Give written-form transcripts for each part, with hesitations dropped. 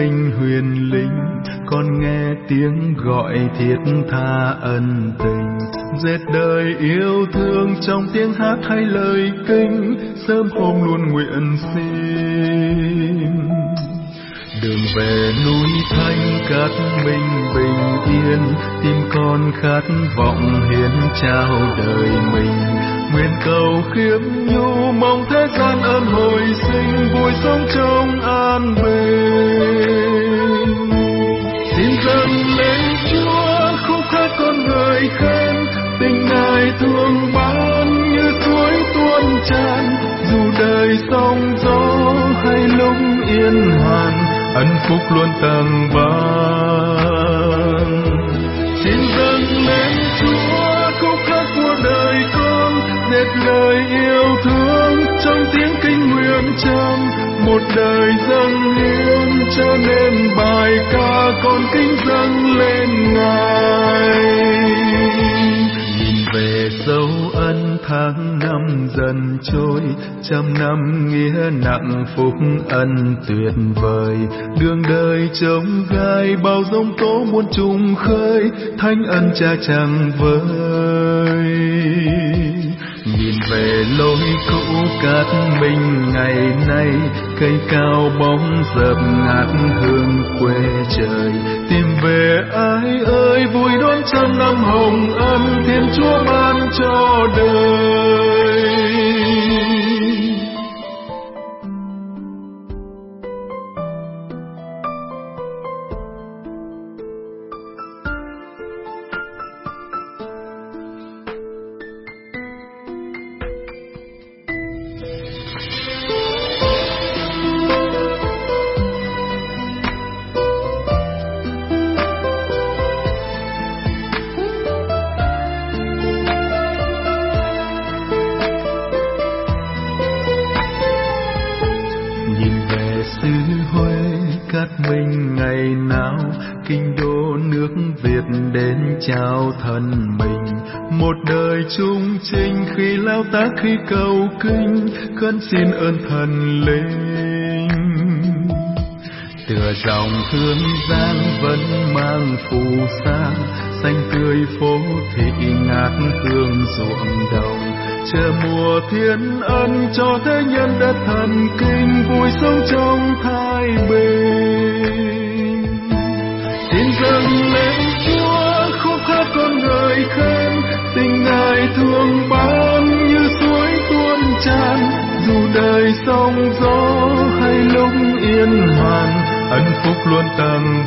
nghênh huyền linh, con nghe tiếng gọi thiết tha ân tình. Dệt đời yêu thương trong tiếng hát hay lời kinh, sớm hôm luôn nguyện xin. Đường về núi thanh cát minh bình yên, tim con khát vọng hiến trao đời mình. Nguyện cầu khiêm nhu mong thế gian ơn hồi sinh, vui sống trong an bình. Xin dâng lên Chúa khúc hát con người khen, tình Ngài thương ban như suối tuôn tràn. Dù đời sóng gió hay lúc yên hàn, ân phúc luôn tầng ban. Xin dâng lên Chúa khúc hát của đời con, dệt lời yêu thương trong tiếng kinh nguyện trầm. Một đời dâng hiến cho nên bài ca con kính dâng lên Ngài. Nhìn về dấu ân tháng năm dần trôi, trăm năm nghĩa nặng phúc ân tuyệt vời. Đường đời trông gai bao giông tố muôn trùng khơi, thánh ân cha chẳng vơi. Nhìn về lối cũ cát minh ngày nay, cây cao bóng dập ngát hương quê trời. Tìm về ai ơi vui đón trăm năm hồng ân, Thiên Chúa ban cho đời. Chào thân mình một đời chung chinh, khi lao tác khi cầu kinh, khấn xin ơn thần linh. Tựa dòng hương giang vẫn mang phù sa, xanh tươi phố thị ngát hương ruộng đồng. Chờ mùa thiên ân cho thế nhân đất thần kinh, vui sống trong thái bình. Xin dâng lên Chúa khúc hát con người khen, tình Ngài thương ban như suối tuôn tràn. Dù đời sóng gió hay lúc yên hàn, ân phúc luôn tầng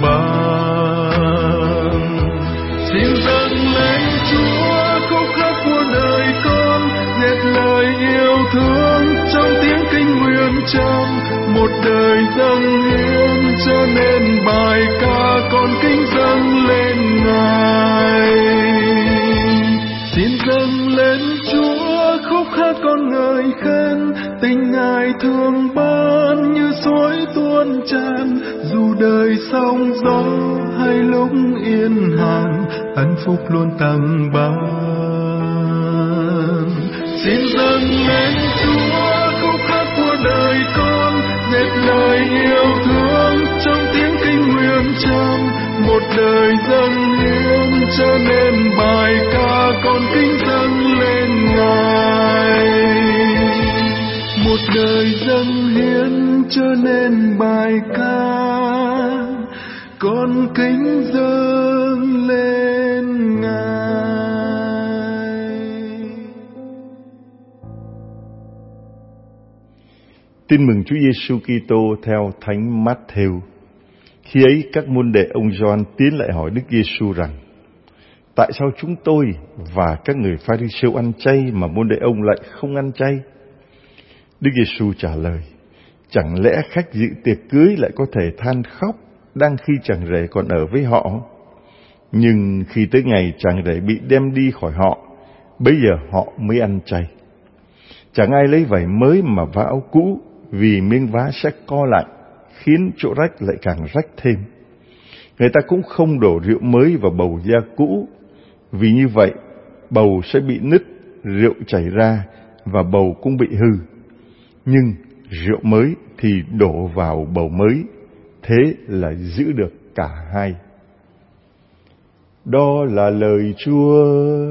ban. Xin dâng lên Chúa khúc hát của đời con, dệt lời yêu thương trong tiếng kinh nguyện trầm. Một đời dâng hiến cho nên bài ca con kính dâng lên Ngài. Xin dâng lên Chúa khúc hát con người khen, tình Ngài thương ban như suối tuôn tràn. Dù đời sóng gió hay lúc yên hàn, ân phúc luôn tầng ban. Xin dâng lên Chúa khúc hát của đời con, dệt lời yêu thương trong tiếng kinh nguyện trầm. Một đời dâng hiến cho nên bài ca con kính dâng lên Ngài. Một đời dâng hiến cho nên bài ca con kính dâng lên Ngài. Tin mừng Chúa Giêsu Kitô theo Thánh Mát-thêu. Khi ấy các môn đệ ông Gioan tiến lại hỏi Đức Giêsu rằng: tại sao chúng tôi và các người Pha-ri-siêu ăn chay mà môn đệ ông lại không ăn chay? Đức Giêsu trả lời: chẳng lẽ khách dự tiệc cưới lại có thể than khóc đang khi chàng rể còn ở với họ? Nhưng khi tới ngày chàng rể bị đem đi khỏi họ, bấy giờ họ mới ăn chay. Chẳng ai lấy vải mới mà vá áo cũ, vì miếng vá sẽ co lại, khiến chỗ rách lại càng rách thêm. Người ta cũng không đổ rượu mới vào bầu da cũ, vì như vậy bầu sẽ bị nứt, rượu chảy ra và bầu cũng bị hư. Nhưng rượu mới thì đổ vào bầu mới, thế là giữ được cả hai. Đó là lời Chúa.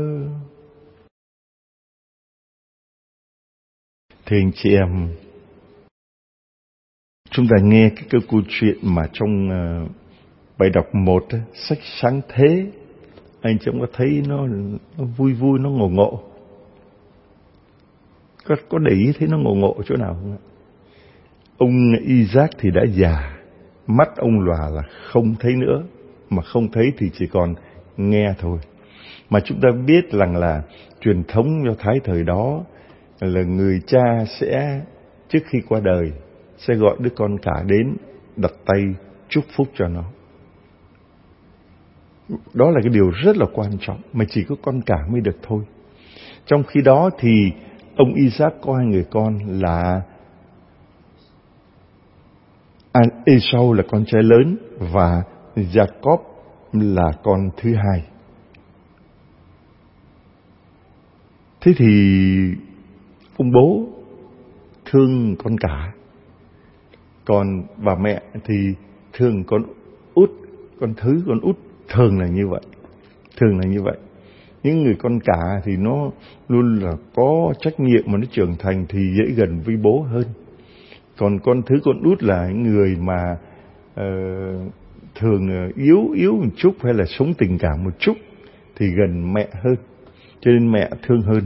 Thưa anh chị em, chúng ta nghe cái câu chuyện mà trong bài đọc 1 sách Sáng Thế, anh chị em có thấy nó vui vui, nó ngộ ngộ? Có để ý thấy nó ngộ ngộ chỗ nào không ạ? Ông Isaac thì đã già, mắt ông lòa là không thấy nữa, mà không thấy thì chỉ còn nghe thôi. Mà chúng ta biết rằng là truyền thống Do Thái thời đó là người cha sẽ trước khi qua đời sẽ gọi đứa con cả đến đặt tay chúc phúc cho nó. Đó là cái điều rất là quan trọng mà chỉ có con cả mới được thôi. Trong khi đó thì ông Isaac có 2 người con là Esau là con trai lớn và Jacob là con thứ 2. Thế thì ông bố thương con cả, còn bà mẹ thì thương con út, con thứ, con út. Thường là như vậy. Những người con cả thì nó luôn là có trách nhiệm mà nó trưởng thành thì dễ gần với bố hơn. Còn con thứ, con út là người mà thường yếu một chút hay là sống tình cảm một chút thì gần mẹ hơn, cho nên mẹ thương hơn.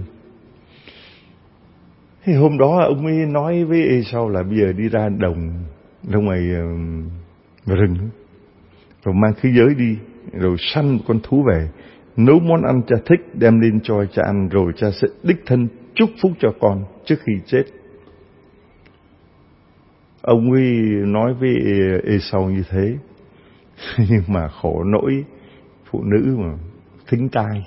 Thế hôm đó ông mới nói với Esau là bây giờ đi ra đồng ra ngoài rừng rồi mang khí giới đi, rồi săn con thú về, nấu món ăn cha thích đem lên cho cha ăn, rồi cha sẽ đích thân chúc phúc cho con trước khi chết. Ông ấy nói với Esau như thế. Nhưng mà khổ nỗi phụ nữ mà thính tai.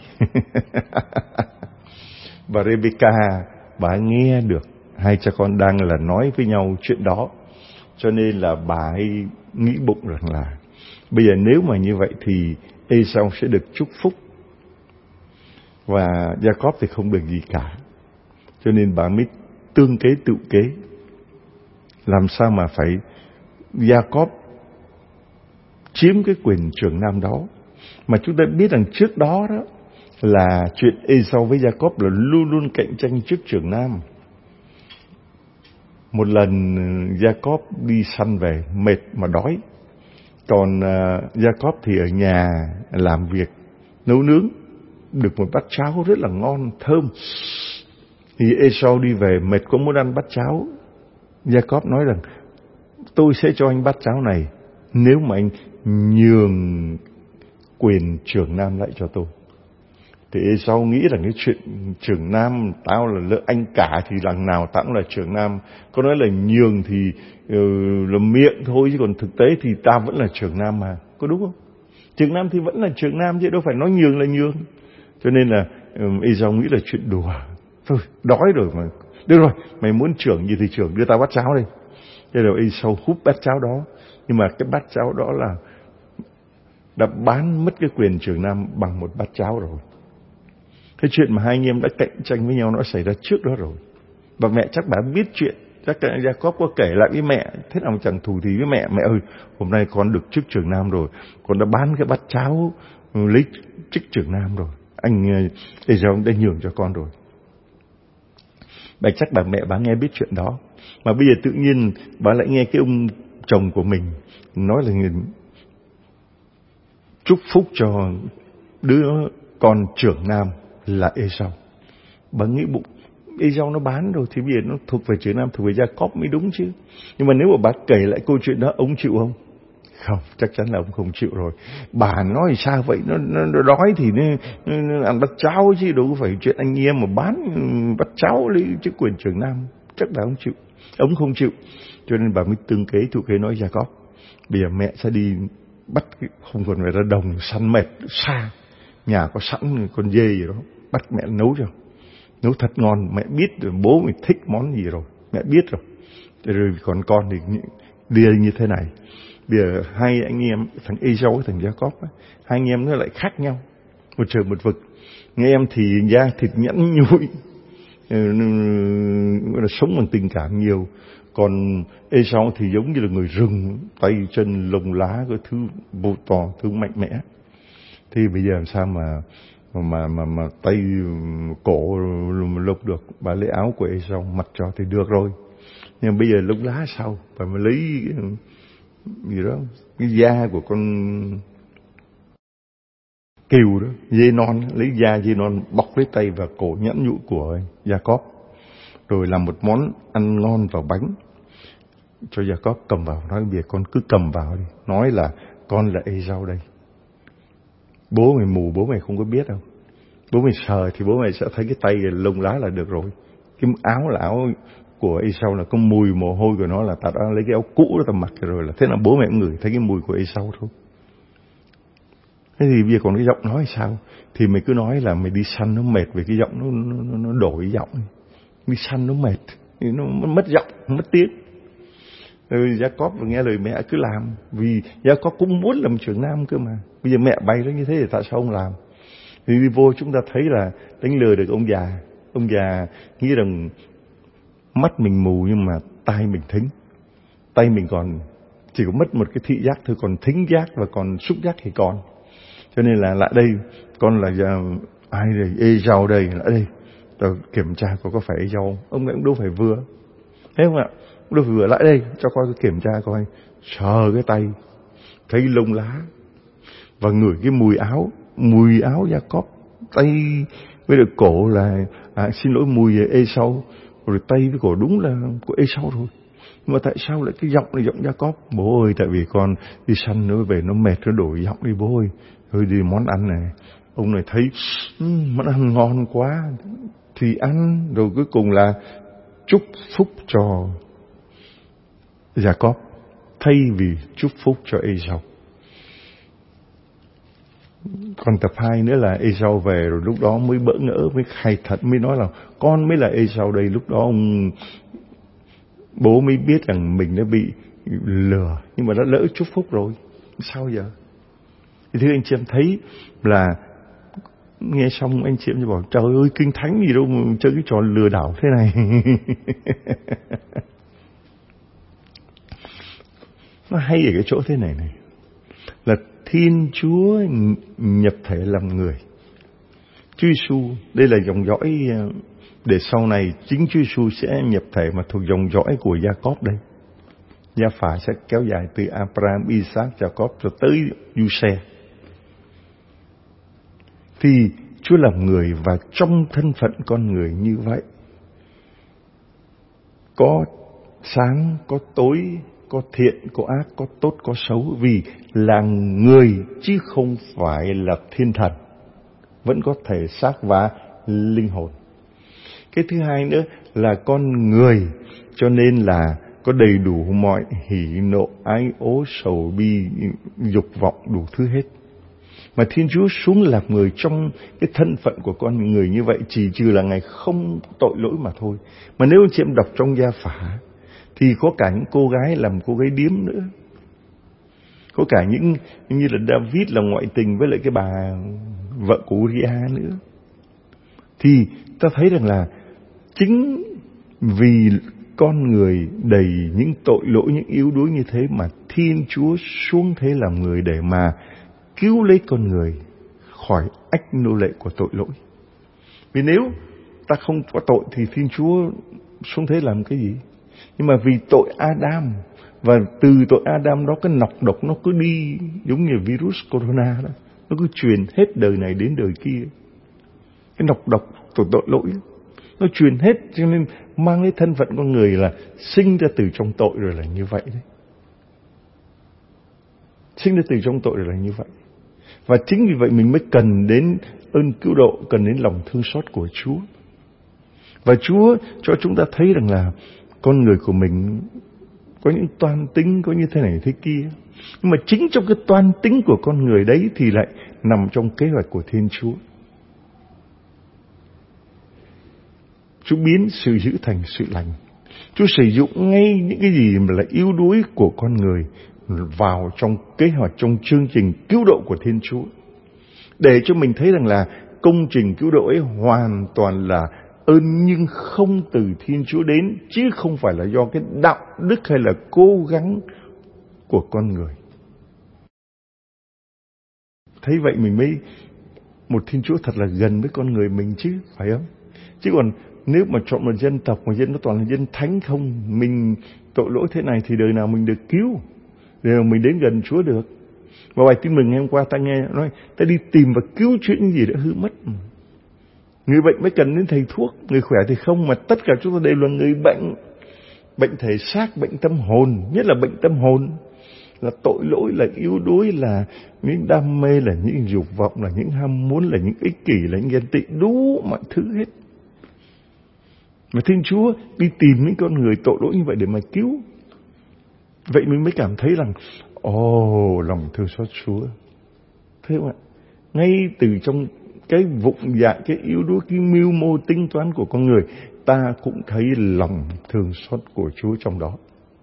Bà Rebecca, bà nghe được hai cha con đang là nói với nhau chuyện đó, cho nên là bà ấy nghĩ bụng rằng là bây giờ nếu mà như vậy thì Esau sẽ được chúc phúc và Jacob thì không được gì cả. Cho nên bà mới tương kế tự kế, làm sao mà phải Jacob chiếm cái quyền trưởng nam đó. Mà chúng ta biết rằng trước đó đó là chuyện Esau với Jacob là luôn luôn cạnh tranh trước trưởng nam. Một lần Jacob đi săn về mệt mà đói, còn Jacob thì ở nhà làm việc nấu nướng được một bát cháo rất là ngon thơm. Thì Esau đi về mệt có muốn ăn bát cháo. Jacob nói rằng tôi sẽ cho anh bát cháo này nếu mà anh nhường quyền trưởng nam lại cho tôi. Thì Esau nghĩ rằng cái chuyện trưởng nam, tao là anh cả thì lần nào tao cũng là trưởng nam. Có nói là nhường thì là miệng thôi, chứ còn thực tế thì tao vẫn là trưởng nam mà, có đúng không? Trưởng nam thì vẫn là trưởng nam chứ đâu phải nói nhường là nhường. Cho nên là Esau nghĩ là chuyện đùa. Thôi đói rồi mà, được rồi, mày muốn trưởng gì thì trưởng, đưa tao bát cháo đây. Thế rồi Esau húp bát cháo đó. Nhưng mà cái bát cháo đó là đã bán mất cái quyền trưởng nam bằng một bát cháo rồi. Cái chuyện mà hai anh em đã cạnh tranh với nhau nó xảy ra trước đó rồi. Và mẹ chắc bà biết chuyện. Chắc Jacob có kể lại với mẹ, thế nào chẳng thù thì với mẹ. Mẹ ơi, hôm nay con được chức trưởng nam rồi, con đã bán cái bát cháo lấy chức trưởng nam rồi. Anh Esau đã nhường cho con rồi. Bà chắc bà mẹ bà nghe biết chuyện đó. Mà bây giờ tự nhiên bà lại nghe cái ông chồng của mình nói là chúc phúc cho đứa con trưởng nam là Esau. Bà nghĩ bụng Esau nó bán rồi thì bây giờ nó thuộc về trưởng nam, thuộc về Jacob mới đúng chứ. Nhưng mà nếu mà bà kể lại câu chuyện đó, ông chịu không? Không, chắc chắn là ông không chịu rồi. Bà nói sao vậy? Nó đói thì nó ăn bát cháo chứ đâu có phải chuyện anh em mà bán bát cháo lấy chức quyền trưởng nam. Chắc là ông chịu. Ông không chịu. Cho nên bà mới tương kế tự kế nói Jacob, bây giờ mẹ sẽ đi bắt, không còn phải ra đồng săn mệt xa, nhà có sẵn con dê gì đó, bắt mẹ nấu cho, nấu thật ngon. Mẹ biết rồi, bố mày thích món gì rồi, mẹ biết rồi. Rồi còn con thì đi như thế này. Bây giờ hai anh em, thằng Esau với thằng Jacob, hai anh em nó lại khác nhau, một trời một vực. Nghe em thì da thịt nhẵn nhụi, sống bằng tình cảm nhiều. Còn Ê-sau thì giống như là người rừng, tay chân lông lá, cái thứ vô to, thứ mạnh mẽ. Thì bây giờ làm sao mà tay cổ lục được? Bà lấy áo của Ê-sau mặc cho thì được rồi. Nhưng bây giờ lông lá sao? Bà mới lấy gì đó, cái da của con cừu đó, dê non, lấy da dê non bọc lấy tay và cổ nhẫn nhụi của Gia-cóp, rồi làm một món ăn ngon vào bánh cho Gia-cóp cầm vào, nói bây giờ con cứ cầm vào đi, nói là con là Ê-sau đây. Bố mày mù, bố mày không có biết đâu. Bố mày sờ thì bố mày sẽ thấy cái tay lông lá là được rồi. Cái áo là áo của Ê-sau, là có mùi mồ hôi của nó, là ta đã lấy cái áo cũ đó ta mặc rồi, là thế là bố mẹ cũng ngửi thấy cái mùi của Ê-sau thôi. Thế thì bây giờ còn cái giọng nói sao? Thì mày cứ nói là mày đi săn nó mệt vì cái giọng nó đổi giọng. Đi săn nó mệt, nó mất giọng, mất tiếng. Rồi Gia-cóp nghe lời mẹ cứ làm, vì Gia-cóp cũng muốn làm trưởng nam cơ mà. Bây giờ mẹ bày nó như thế thì tại sao không làm? Thì đi vô chúng ta thấy là đánh lừa được ông già. Ông già nghĩ rằng mắt mình mù nhưng mà tai mình thính. Tay mình còn chỉ có mất một cái thị giác thôi, còn thính giác và còn xúc giác thì còn. Cho nên là lại đây, con là ai đây? Ê-sau đây, lại đây. Tao kiểm tra có phải Ê-sau. Ông cũng đâu phải vừa. Thấy không ạ? Đâu phải vừa, lại đây, cho coi kiểm tra coi. Sờ cái tay, thấy lông lá. Và ngửi cái mùi áo Gia-cóp. Tay với được cổ là, xin lỗi, mùi Ê-sau. Rồi tay với cổ đúng là của Ê-sau thôi. Nhưng mà tại sao lại cái giọng này giọng Gia-cóp? Bố ơi, tại vì con đi săn nó về nó mệt, nó đổi giọng đi bố ơi. Thôi đi món ăn này. Ông này thấy món ăn ngon quá thì ăn. Rồi cuối cùng là chúc phúc cho Gia-cóp thay vì chúc phúc cho Ê-sau. Còn tập 2 nữa là Ê-sau về rồi lúc đó mới bỡ ngỡ, mới khai thật, mới nói là con mới là Ê-sau đây. Lúc đó bố mới biết rằng mình đã bị lừa, nhưng mà đã lỡ chúc phúc rồi. Sao giờ? Thì thưa anh chị em thấy là nghe xong anh chị em bảo trời ơi kinh thánh gì đâu mà chơi cái trò lừa đảo thế này. Nó hay ở cái chỗ thế này là Thiên Chúa nhập thể làm người. Chúa Giêsu đây là dòng dõi để sau này chính Chúa Giêsu sẽ nhập thể mà thuộc dòng dõi của Gia-cóp đây. Gia phả sẽ kéo dài từ Abraham, Isaac, Gia-cóp cho tới Giuse. Thì Chúa làm người và trong thân phận con người như vậy, có sáng, có tối, có thiện, có ác, có tốt, có xấu, vì là người chứ không phải là thiên thần, vẫn có thể xác và linh hồn. Cái thứ hai nữa là con người, cho nên là có đầy đủ mọi hỉ nộ ái ố sầu bi dục vọng đủ thứ hết. Mà Thiên Chúa xuống làm người trong cái thân phận của con người như vậy, chỉ trừ là Ngài không tội lỗi mà thôi. Mà nếu anh chị em đọc trong Gia phả thì có cả những cô gái làm cô gái điếm nữa. Có cả những như là David là ngoại tình với lại cái bà vợ của Uriah nữa. Thì ta thấy rằng là chính vì con người đầy những tội lỗi, những yếu đuối như thế mà Thiên Chúa xuống thế làm người để mà cứu lấy con người khỏi ách nô lệ của tội lỗi. Vì nếu ta không có tội thì Thiên Chúa xuống thế làm cái gì? Nhưng mà vì tội Adam, và từ tội Adam đó cái nọc độc nó cứ đi giống như virus corona đó, nó cứ truyền hết đời này đến đời kia. Cái nọc độc của tội lỗi nó truyền hết, cho nên mang lấy thân phận con người là sinh ra từ trong tội rồi là như vậy đấy. Sinh ra từ trong tội rồi là như vậy. Và chính vì vậy mình mới cần đến ơn cứu độ, cần đến lòng thương xót của Chúa. Và Chúa cho chúng ta thấy rằng là con người của mình có những toan tính, có như thế này thế kia. Nhưng mà chính trong cái toan tính của con người đấy thì lại nằm trong kế hoạch của Thiên Chúa. Chúa biến sự dữ thành sự lành. Chúa sử dụng ngay những cái gì mà là yếu đuối của con người vào trong kế hoạch, trong chương trình cứu độ của Thiên Chúa. Để cho mình thấy rằng là công trình cứu độ ấy hoàn toàn là ơn nhưng không từ Thiên Chúa đến, chứ không phải là do cái đạo đức hay là cố gắng của con người. Thấy vậy mình mới một Thiên Chúa thật là gần với con người mình chứ, phải không? Chứ còn nếu mà chọn một dân tộc mà dân nó toàn là dân thánh không, mình tội lỗi thế này thì đời nào mình được cứu, đời nào mình đến gần Chúa được. Và bài tin mừng ngày hôm qua ta nghe nói ta đi tìm và cứu chữa những gì đã hư mất. Người bệnh mới cần đến thầy thuốc, người khỏe thì không, mà tất cả chúng ta đều là người bệnh. Bệnh thể xác, bệnh tâm hồn, nhất là bệnh tâm hồn, là tội lỗi, là yếu đuối, là những đam mê, là những dục vọng, là những ham muốn, là những ích kỷ, là những ghen tị, đủ mọi thứ hết. Mà Thiên Chúa đi tìm những con người tội lỗi như vậy để mà cứu. Vậy mình mới cảm thấy rằng lòng thương xót Chúa. Thế không ạ? Ngay từ trong cái vụng dại, cái yếu đuối, cái mưu mô tính toán của con người, ta cũng thấy lòng thương xót của Chúa trong đó.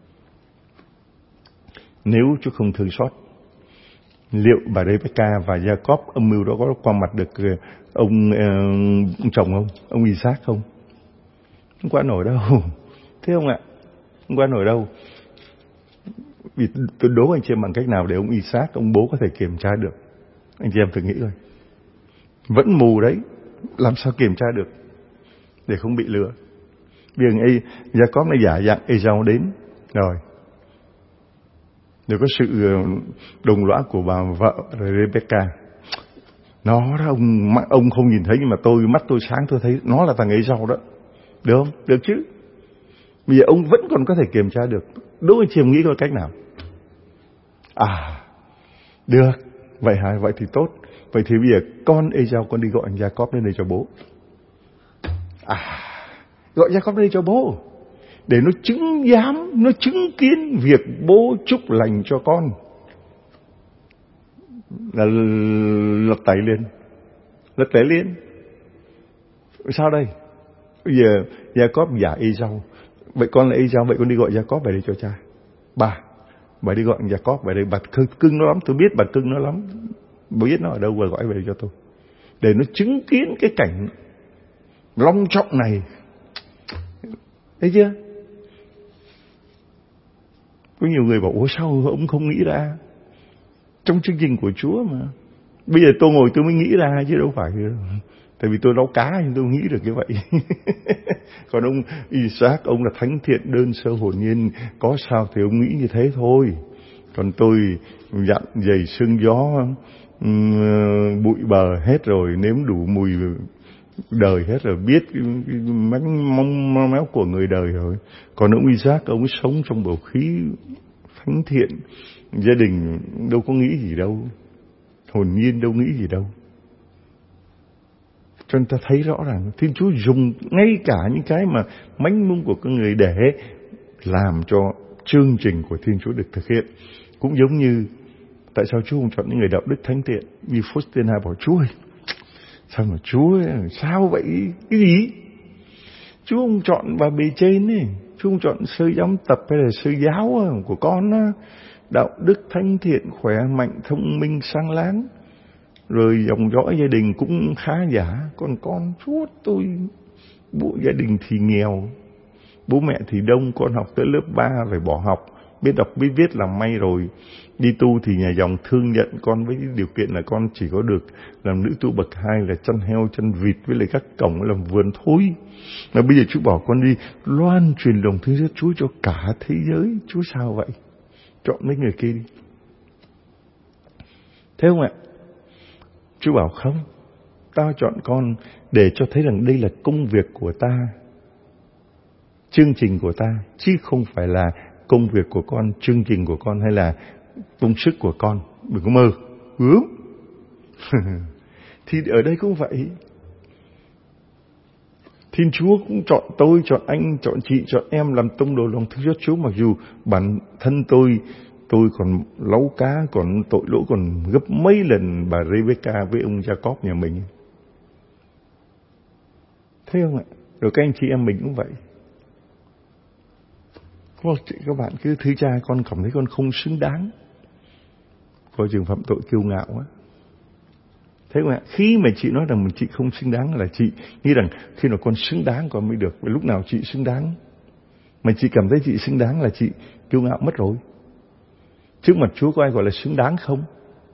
Nếu Chúa không thương xót, liệu bà Rebecca và Jacob âm mưu đó có qua mặt được ông chồng không? Ông Isaac không? Không qua nổi đâu. Thế không ạ? Không qua nổi đâu. Vì tôi đố anh chị em bằng cách nào để ông Isaac, ông bố có thể kiểm tra được. Anh chị em thử nghĩ coi. Vẫn mù đấy, làm sao kiểm tra được để không bị lừa. Bây giờ Jacob nó giả dạng Esau đến rồi có sự đồng lõa của bà vợ Rebecca. Nó đó, ông không nhìn thấy nhưng mà mắt tôi sáng, tôi thấy nó là thằng Esau đó. Được không? Được chứ. Bây giờ ông vẫn còn có thể kiểm tra được. Đố anh chị em nghĩ coi cách nào. Được. Vậy hả? Vậy thì tốt. Vậy thì bây giờ con Esau, con đi gọi anh Jacob lên đây cho bố. Gọi Jacob lên đây cho bố, để nó chứng kiến việc bố chúc lành cho con. Là lật tẩy lên. Sao đây? Bây giờ Jacob giả Esau. Vậy con là Esau, vậy con đi gọi Jacob về đây cho cha. Bà đi gọi Jacob về đây. Bà cưng nó lắm, tôi biết bà cưng nó lắm. Bà biết nó ở đâu, bà gọi về đây cho tôi, để nó chứng kiến cái cảnh long trọng này. Thấy chưa? Có nhiều người bảo sao ông không nghĩ ra? Trong chương trình của Chúa mà. Bây giờ tôi ngồi tôi mới nghĩ ra chứ đâu phải. Tại vì tôi nấu cá nhưng tôi nghĩ được như vậy. Còn ông Isaac, ông là thánh thiện đơn sơ hồn nhiên, có sao thì ông nghĩ như thế thôi. Còn tôi dặn giày sương gió, bụi bờ hết rồi, nếm đủ mùi đời hết rồi, biết cái mong méo của người đời rồi. Còn ông Isaac, ông sống trong bầu khí thánh thiện, gia đình đâu có nghĩ gì đâu, hồn nhiên đâu nghĩ gì đâu. Cho nên ta thấy rõ ràng Thiên Chúa dùng ngay cả những cái mà manh mung của con người để làm cho chương trình của Thiên Chúa được thực hiện. Cũng giống như tại sao Chúa không chọn những người đạo đức thánh thiện như Faustina bảo Chúa ơi, sao mà Chúa sao vậy? Cái gì? Chúa không chọn bà bề trên ấy, Chúa không chọn sơ giám tập hay là sơ giáo của con đó, đạo đức thánh thiện, khỏe mạnh, thông minh, sáng láng, rồi dòng dõi gia đình cũng khá giả. Còn con Chúa tôi, bố gia đình thì nghèo, bố mẹ thì đông, con học tới lớp 3 phải bỏ học, biết đọc biết viết làm may rồi. Đi tu thì nhà dòng thương nhận con với điều kiện là con chỉ có được làm nữ tu bậc 2 là chăn heo, chăn vịt với lại các cổng làm vườn thôi. Mà bây giờ Chúa bảo con đi loan truyền lòng thương xót Chúa cho cả thế giới. Chúa sao vậy? Chọn mấy người kia đi. Thế không ạ? Chúa bảo không, tao chọn con để cho thấy rằng đây là công việc của ta, chương trình của ta, chứ không phải là công việc của con, chương trình của con hay là công sức của con. Đừng có mơ. Thì ở đây cũng vậy. Thiên Chúa cũng chọn tôi, chọn anh, chọn chị, chọn em làm tông đồ lòng thương xót Chúa. Mặc dù bản thân tôi còn láu cá, còn tội lỗi còn gấp mấy lần bà Rebecca với ông Jacob nhà mình. Thấy không ạ? Rồi các anh chị em mình cũng vậy. Các bạn cứ thứ cha con cảm thấy con không xứng đáng, coi chừng phạm tội kiêu ngạo á. Thế mà khi mà chị nói rằng chị không xứng đáng là chị nghĩ rằng khi nào con xứng đáng con mới được. Lúc nào chị xứng đáng mà chị cảm thấy chị xứng đáng là chị kiêu ngạo mất rồi. Trước mặt Chúa có ai gọi là xứng đáng không?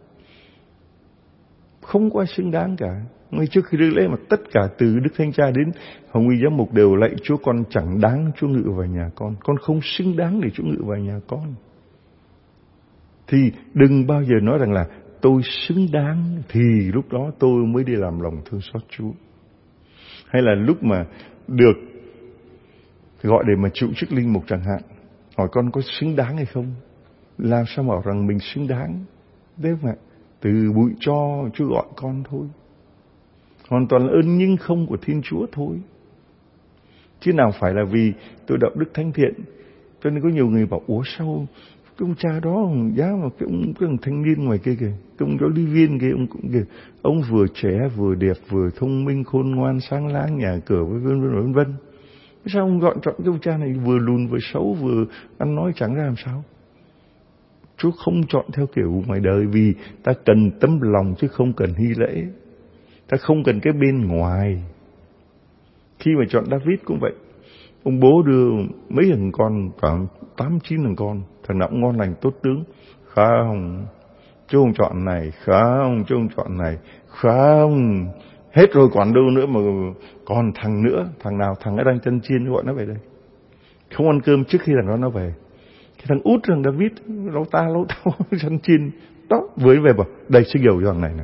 Không có ai xứng đáng cả. Ngay trước khi rước lễ mà tất cả từ Đức Thánh Cha đến Hồng Y Giám Mục đều lạy Chúa, con chẳng đáng Chúa ngự vào nhà con không xứng đáng để Chúa ngự vào nhà con. Thì đừng bao giờ nói rằng là tôi xứng đáng thì lúc đó tôi mới đi làm lòng thương xót Chúa. Hay là lúc mà được gọi để mà chịu chức linh mục chẳng hạn, hỏi con có xứng đáng hay không? Làm sao bảo rằng mình xứng đáng? Thế mà từ bụi cho Chúa gọi con thôi. Hoàn toàn là ơn nhưng không của Thiên Chúa thôi. Chứ nào phải là vì tôi đạo đức thánh thiện. Cho nên có nhiều người bảo, ủa sao cái ông cha đó giá mà cái ông thanh niên ngoài kia kìa, cái ông giáo lý viên kia, ông vừa trẻ vừa đẹp vừa thông minh khôn ngoan sáng láng nhà cửa vân vân. Sao ông chọn cái ông cha này vừa lùn vừa xấu vừa ăn nói chẳng ra làm sao? Chúa không chọn theo kiểu ngoài đời, vì ta cần tấm lòng chứ không cần hy lễ. Ta không cần cái bên ngoài. Khi mà chọn David cũng vậy. Ông bố đưa mấy thằng con, khoảng 8-9 thằng con, thằng nào cũng ngon lành tốt tướng. Không, chú không chọn này, không, chú không chọn này, không. Hết rồi còn đâu nữa mà còn thằng nữa, thằng nào, thằng ấy đang chân chiên gọi nó về đây. Không ăn cơm trước khi thằng đó nó về. Cái thằng út thằng David, lâu tao chân chiên, đó, với về bảo, đây xin dầu cho thằng này.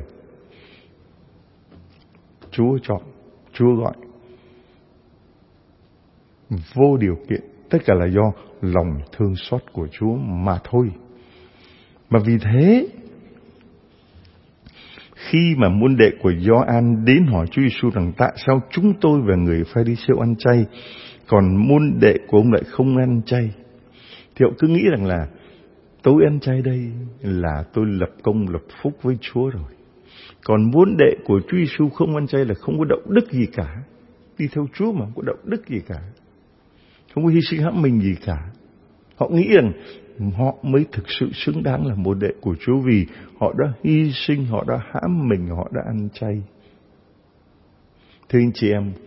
Chúa chọn, Chúa gọi. Vô điều kiện, tất cả là do lòng thương xót của Chúa mà thôi. Mà vì thế, khi mà môn đệ của Gioan đến hỏi Chúa Giêsu rằng tại sao chúng tôi và người Pha-ri-siêu ăn chay, còn môn đệ của ông lại không ăn chay, thì họ cứ nghĩ rằng là tôi ăn chay đây là tôi lập công lập phúc với Chúa rồi. Còn môn đệ của Chúa Giêsu không ăn chay là không có đạo đức gì cả. Đi theo Chúa mà không có đạo đức gì cả, không có hy sinh hãm mình gì cả. Họ nghĩ rằng họ mới thực sự xứng đáng là môn đệ của Chúa vì họ đã hy sinh, họ đã hãm mình, họ đã ăn chay. Thưa anh chị em,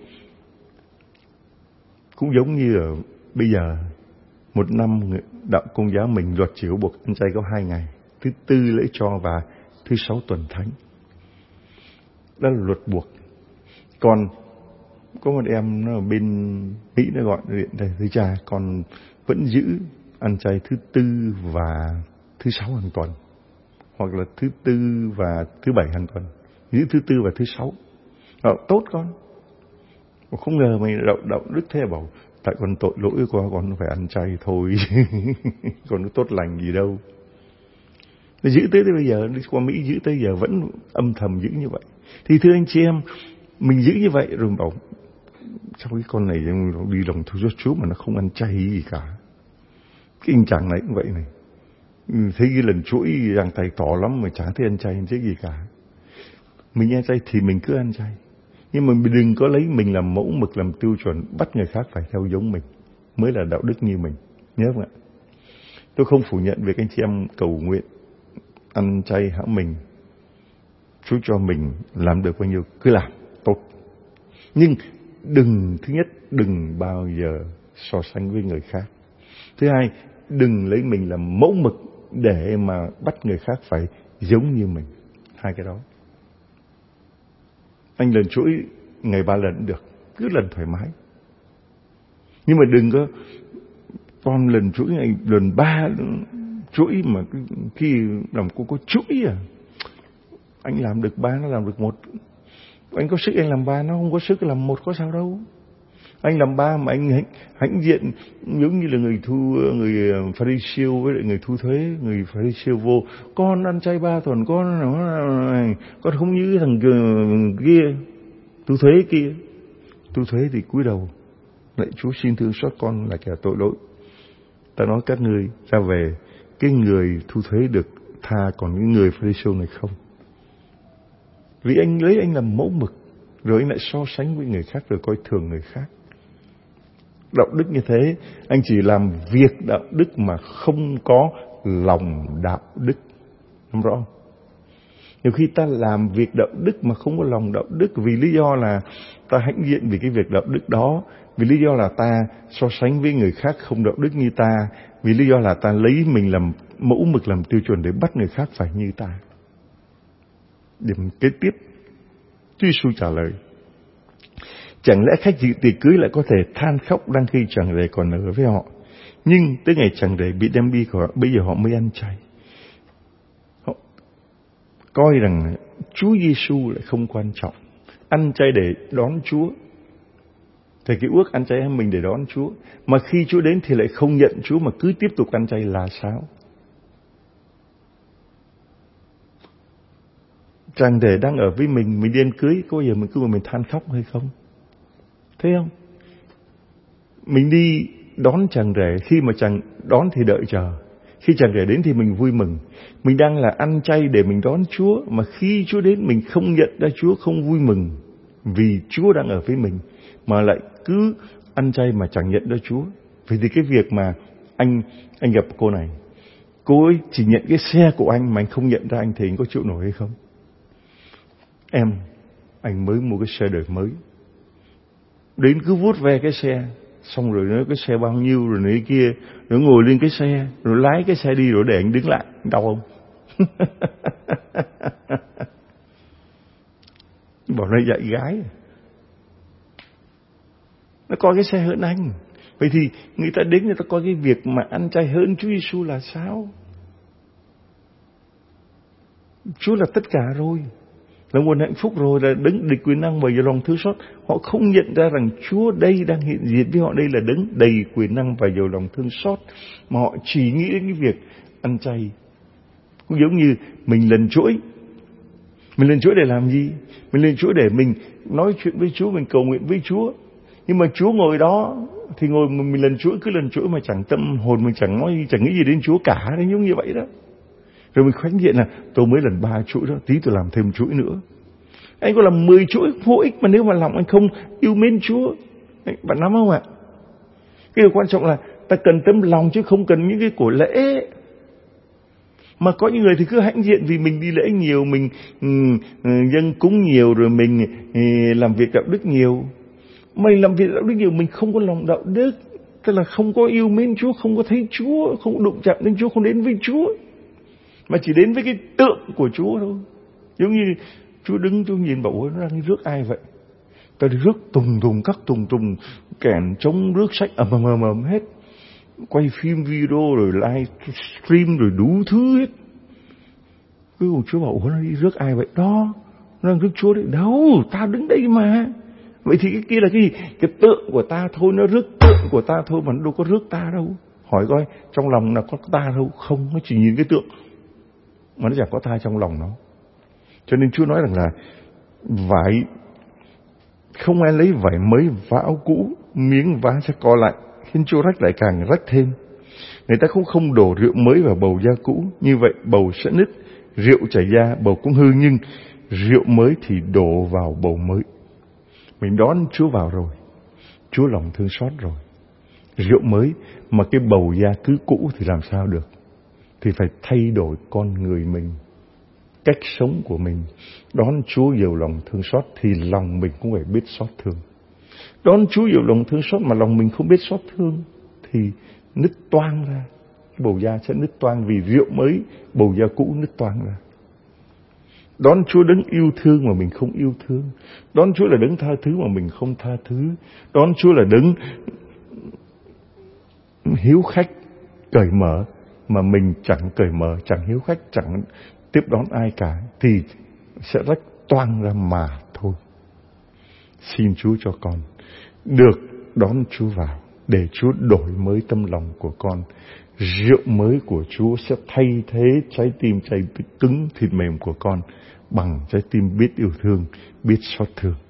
cũng giống như ở bây giờ, một năm đạo Công giáo mình luật chỉ có buộc ăn chay có 2 ngày, thứ Tư lễ cho và thứ Sáu tuần thánh. Đó là luật buộc. Còn có một em nó ở bên Mỹ, nó gọi điện đây, thưa cha, con vẫn giữ ăn chay thứ Tư và thứ Sáu hàng tuần, hoặc là thứ Tư và thứ Bảy hàng tuần, giữ thứ Tư và thứ Sáu. Tốt con. Không ngờ mày đạo đức thế, bảo tại con tội lỗi quá, con phải ăn chay thôi. Còn có tốt lành gì đâu. Nó giữ tới bây giờ, đi qua Mỹ giữ tới giờ vẫn âm thầm giữ như vậy. Thì thưa anh chị em, mình giữ như vậy rồi bảo sao cái con này đi lòng thương xót Chúa mà nó không ăn chay gì cả. Cái tình trạng này cũng vậy này. Thấy cái lần chuỗi giang tay tỏ lắm mà chả thấy ăn chay gì cả. Mình ăn chay thì mình cứ ăn chay. Nhưng mà mình đừng có lấy mình làm mẫu mực, làm tiêu chuẩn, bắt người khác phải theo giống mình mới là đạo đức như mình. Nhớ không ạ? Tôi không phủ nhận việc anh chị em cầu nguyện ăn chay hãm mình, Chúa cho mình làm được bao nhiêu cứ làm tốt. Nhưng thứ nhất đừng bao giờ so sánh với người khác. Thứ hai, đừng lấy mình làm mẫu mực để mà bắt người khác phải giống như mình. Hai cái đó. Anh lần chuỗi ngày 3 lần cũng được, cứ lần thoải mái. Nhưng mà đừng có con lần chuỗi ngày lần 3 chuỗi mà khi làm cô có chuỗi à. Anh làm được 3, nó làm được 1. Anh có sức anh làm 3, nó không có sức làm 1 có sao đâu. Anh làm 3 mà anh hãnh diện giống như là người Pha-ri-siêu với lại người thu thuế. Người Pha-ri-siêu vô, con ăn chay 3 tuần, con không như thằng kia, thu thuế kia. Thu thuế thì cúi đầu lạy Chúa xin thương xót con là kẻ tội lỗi. Ta nói các ngươi ra về, cái người thu thuế được tha, còn những người Pha-ri-siêu này không. Vì anh lấy anh làm mẫu mực, rồi anh lại so sánh với người khác, rồi coi thường người khác. Đạo đức như thế, anh chỉ làm việc đạo đức mà không có lòng đạo đức. Đúng rõ không? Nhiều khi ta làm việc đạo đức mà không có lòng đạo đức, vì lý do là ta hãnh diện vì cái việc đạo đức đó, vì lý do là ta so sánh với người khác không đạo đức như ta, vì lý do là ta lấy mình làm mẫu mực, làm tiêu chuẩn để bắt người khác phải như ta. Điểm kế tiếp, Chúa Giêsu trả lời: chẳng lẽ khách dự tiệc cưới lại có thể than khóc đang khi chàng rể còn ở với họ, nhưng tới ngày chàng rể bị đem đi khỏi, bây giờ họ mới ăn chay. Họ coi rằng Chúa Giêsu lại không quan trọng, ăn chay để đón Chúa. Thầy cái ước ăn chay mình để đón Chúa, mà khi Chúa đến thì lại không nhận Chúa mà cứ tiếp tục ăn chay là sao? Chàng rể đang ở với mình đi ăn cưới, có bao giờ mình cứ mình than khóc hay không? Thấy không? Mình đi đón chàng rể, khi mà chàng đón thì đợi chờ, khi chàng rể đến thì mình vui mừng. Mình đang là ăn chay để mình đón Chúa, mà khi Chúa đến mình không nhận ra Chúa, không vui mừng vì Chúa đang ở với mình, mà lại cứ ăn chay mà chẳng nhận ra Chúa. Vì thì cái việc mà anh gặp cô này, cô ấy chỉ nhận cái xe của anh mà anh không nhận ra anh thì anh có chịu nổi hay không? Em, anh mới mua cái xe đời mới, đến cứ vuốt ve cái xe, xong rồi nói cái xe bao nhiêu rồi này kia, rồi ngồi lên cái xe, rồi lái cái xe đi rồi để anh đứng lại, đau không? Bảo nó dạy gái, nó coi cái xe hơn anh. Vậy thì người ta đến người ta coi cái việc mà ăn chay hơn Chúa Giêsu là sao? Chúa là tất cả rồi, là nguồn hạnh phúc rồi, là đấng đầy quyền năng và giàu lòng thương xót. Họ không nhận ra rằng Chúa đây đang hiện diện với họ, đây là đấng đầy quyền năng và giàu lòng thương xót, mà họ chỉ nghĩ đến cái việc ăn chay. Cũng giống như mình lần chuỗi. Mình lần chuỗi để làm gì? Mình lần chuỗi để mình nói chuyện với Chúa, mình cầu nguyện với Chúa. Nhưng mà Chúa ngồi đó thì ngồi mình lần chuỗi, cứ lần chuỗi mà chẳng tâm hồn mình chẳng nói, chẳng nghĩ gì đến Chúa cả. Đấy, giống như vậy đó. Rồi mình khoanh diện là tôi mới lần 3 chuỗi đó, tí tôi làm thêm chuỗi nữa. Anh có làm 10 chuỗi vô ích mà nếu mà lòng anh không yêu mến Chúa. Bạn nắm không ạ? Cái điều quan trọng là ta cần tấm lòng chứ không cần những cái của lễ. Mà có những người thì cứ hãnh diện vì mình đi lễ nhiều, mình dâng cúng nhiều, rồi mình làm việc đạo đức nhiều. Mình làm việc đạo đức nhiều, mình không có lòng đạo đức, tức là không có yêu mến Chúa, không có thấy Chúa, không có đụng chạm đến Chúa, không đến với Chúa, mà chỉ đến với cái tượng của Chúa thôi. Giống như Chúa đứng, Chúa nhìn bảo ôi nó đang rước ai vậy? Ta đi rước tùng các tùng kèn trống rước sách ầm hết, quay phim video rồi live stream rồi đủ thứ hết. Cuối cùng Chúa bảo ủa nó đi rước ai vậy? Đó, nó đang rước Chúa đấy. Đâu, ta đứng đây mà. Vậy thì cái kia là cái gì? Cái tượng của ta thôi, nó rước tượng của ta thôi mà nó đâu có rước ta đâu. Hỏi coi trong lòng là có ta đâu? Không, nó chỉ nhìn cái tượng mà nó chẳng có ta trong lòng nó. Cho nên Chúa nói rằng là vải, không ai lấy vải mới vá áo cũ, miếng vá sẽ co lại, khiến chỗ rách lại càng rách thêm. Người ta cũng không đổ rượu mới vào bầu da cũ, như vậy bầu sẽ nứt, rượu chảy ra, bầu cũng hư, nhưng rượu mới thì đổ vào bầu mới. Mình đón Chúa vào rồi, Chúa lòng thương xót rồi, rượu mới, mà cái bầu da cứ cũ thì làm sao được? Thì phải thay đổi con người mình, cách sống của mình. Đón Chúa giàu lòng thương xót thì lòng mình cũng phải biết xót thương. Đón Chúa giàu lòng thương xót mà lòng mình không biết xót thương thì nứt toang ra, bầu da sẽ nứt toang, vì rượu mới, bầu da cũ nứt toang ra. Đón Chúa đấng yêu thương mà mình không yêu thương. Đón Chúa là đấng tha thứ mà mình không tha thứ. Đón Chúa là đấng hiếu khách, cởi mở mà mình chẳng cởi mở, chẳng hiếu khách, chẳng tiếp đón ai cả, thì sẽ rách toang ra mà thôi. Xin Chúa cho con được đón Chúa vào, để Chúa đổi mới tâm lòng của con. Rượu mới của Chúa sẽ thay thế trái tim cứng thịt mềm của con bằng trái tim biết yêu thương, biết xót thương.